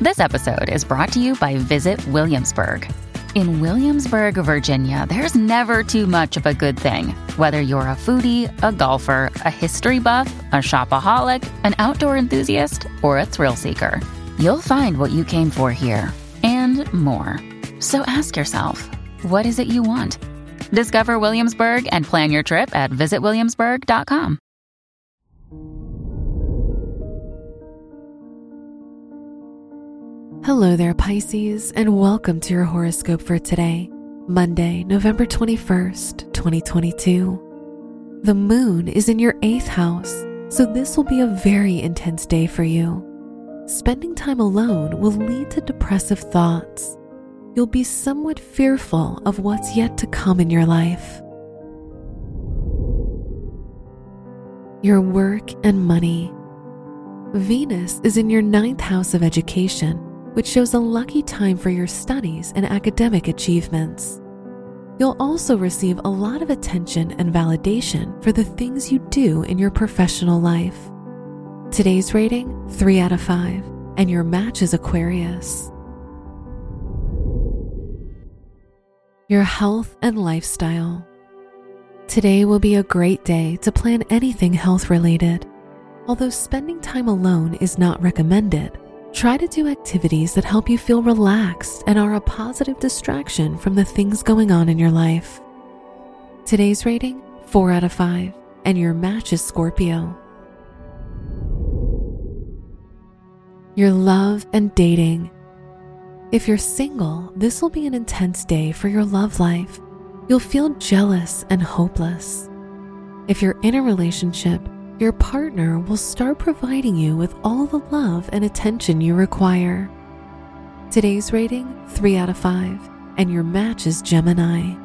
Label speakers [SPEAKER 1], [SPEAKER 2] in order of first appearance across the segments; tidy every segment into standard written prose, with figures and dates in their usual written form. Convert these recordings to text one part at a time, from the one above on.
[SPEAKER 1] This episode is brought to you by Visit Williamsburg. In Williamsburg, Virginia, there's never too much of a good thing. Whether you're a foodie, a golfer, a history buff, a shopaholic, an outdoor enthusiast, or a thrill seeker, you'll find what you came for here and more. So ask yourself, what is it you want? Discover Williamsburg and plan your trip at visitwilliamsburg.com.
[SPEAKER 2] Hello there, Pisces, and welcome to your horoscope for today, Monday, November 21st, 2022. The moon is in your 8th house, so this will be a very intense day for you. Spending time alone will lead to depressive thoughts. You'll be somewhat fearful of what's yet to come in your life. Your work and money. Venus is in your 9th house of education, which shows a lucky time for your studies and academic achievements. You'll also receive a lot of attention and validation for the things you do in your professional life. Today's rating, 3 out of 5, and your match is Aquarius. Your health and lifestyle. Today will be a great day to plan anything health-related. Although spending time alone is not recommended, try to do activities that help you feel relaxed and are a positive distraction from the things going on in your life. Today's rating, 4 out of 5, and your match is Scorpio. Your love and dating. If you're single, this will be an intense day for your love life. You'll feel jealous and hopeless. If you're in a relationship, your partner will start providing you with all the love and attention you require. Today's rating, 3 out of 5, and your match is Gemini.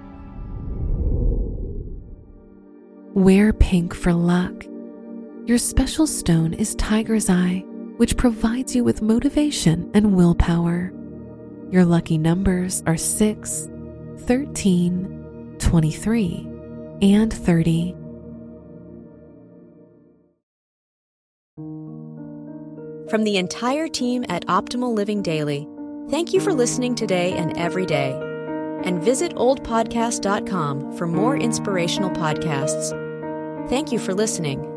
[SPEAKER 2] Wear pink for luck. Your special stone is Tiger's Eye, which provides you with motivation and willpower. Your lucky numbers are 6, 13, 23, and 30.
[SPEAKER 3] From the entire team at Optimal Living Daily, thank you for listening today and every day. And visit oldpodcast.com for more inspirational podcasts. Thank you for listening.